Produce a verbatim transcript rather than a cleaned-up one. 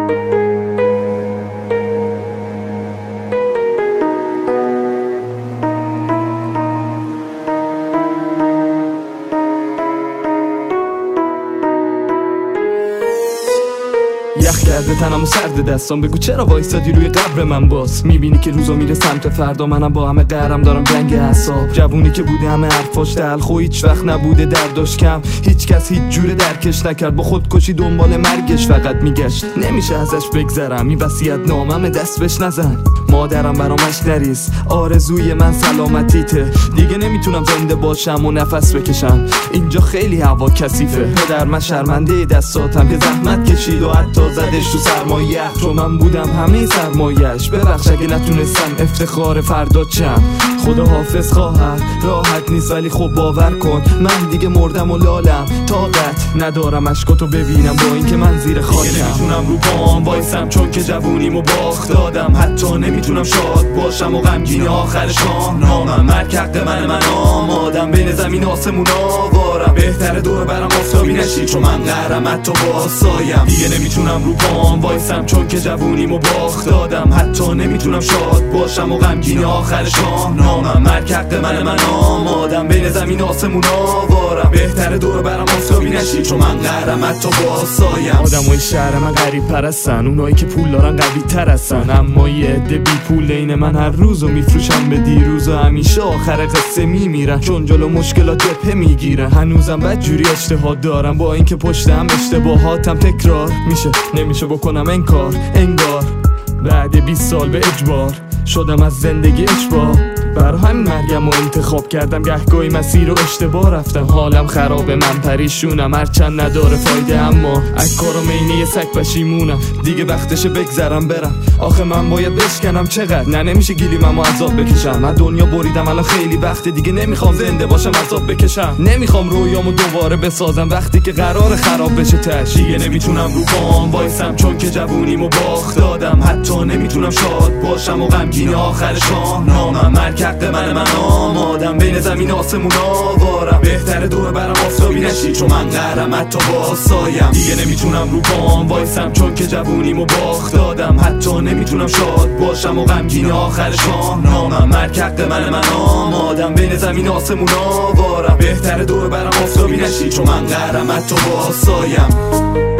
یخ کرده تنم و سرد دستام، بگو چرا وایسادی روی قبر من باز؟ میبینی که روزا میره سمت فردا، منم با همه قهرم دارم جنگ اعصاب. جوونی که بوده همه حرفاش تلخ و هیچ وقت نبوده درداش کم، هیچ کس هیچ جوره درکش نکرد، با خودکشی دنبال مرگش فقط میگشت. نمیشه ازش بگذرم، این وصیت نامم دست بهش نزن. مادرم برامش نریز، آرزوی من سلامتیته، دیگه نمیتونم زنده باشم و نفس بکشم، اینجا خیلی هوا کثیفه. پدر من شرمنده دستاتم که زحمت کشید و حتی زدش تو سرمایه، تو من بودم همه سرمایه‌اش. ببخش اگه نتونستم افتخار فردا چم، خدا حافظ خواهر، راحت نیست ولی خب باور کن من دیگه مردم و لالم، طاقت ندارم اشکاتو ببینم با اینکه من زیر خاکم. دیگه نمیتونم رو پام وایسم چون که جوونیمو باخت دادم، حتی نمیتونم شاد باشم و غمگین آخر شاهنامه‌ام. مرگ حق من، من آمادم بین زمین آسمون آوارم، بهتره دور برم آفتابی نشی چون من قهرم حتی با سایم. دیگه نمیتونم رو پام وایسم چون که جوونیمو باخت دادم، حتی نمیتونم شاد باشم و غمگین آخر شاهنامه‌ام. مرگ حق من، من آمادم بین زمین آسمون آوارم، بهتره دور برم آفتابی نشی چون من قهرم حتی با سایم. آدمای شهر من غریب پرستن، اونایی که پول دارن قوی تر هستن، اما یه عده بی پول این من هر روزو میفروشن به دیروز و همیشه آخر قصه میمیرن چون جلو مشکلات جبهه میگیرن. هنوزم بدجوری اجتهاد دارم با اینکه پشتم اشتباهاتم تکرار میشه، نمیشه بکنم انکار. انگار بعد بیست سال به اجبار شدم از زندگی اشباه، برای همین مرگم رو انتخاب کردم، گهگاهی مسیر رو اشتباه رفتم. حالم خرابه، من پریشونم، هرچند نداره فایده اما از کارو مینه سگ پشیمونم. دیگه وقتشه بگذرم برم، آخه من باید بشکنم چقدر، نه نمیشه گلیممو عذاب بکشم. من دنیا بریدم الان خیلی وقته، دیگه نمیخوام زنده باشم عذاب بکشم. نمیخوام رویامو دوباره بسازم وقتی که قرار خراب بشه تش. دیگه نمیتونم رو پام وایسم چون که جوونیمو باخت دادم، حتی نمیتونم شاد باشم و غمگین آخر شاهنامه‌ام. مرگ حق من، من آمادم بین زمین آسمون آوارم، بهتره دور برم آفتابی نشی چون من قهرم حتی با سایم. دیگه نمیتونم رو پام وایسم چون که جوونیمو باخت دادم، حتی نمیتونم شاد باشم و غمگین آخر شاهنامه‌ام. مرگ حق من، من آمادم بین زمین آسمون آوارم، بهتره دور برم آفتابی نشی چون من قهرم حتی با سایم.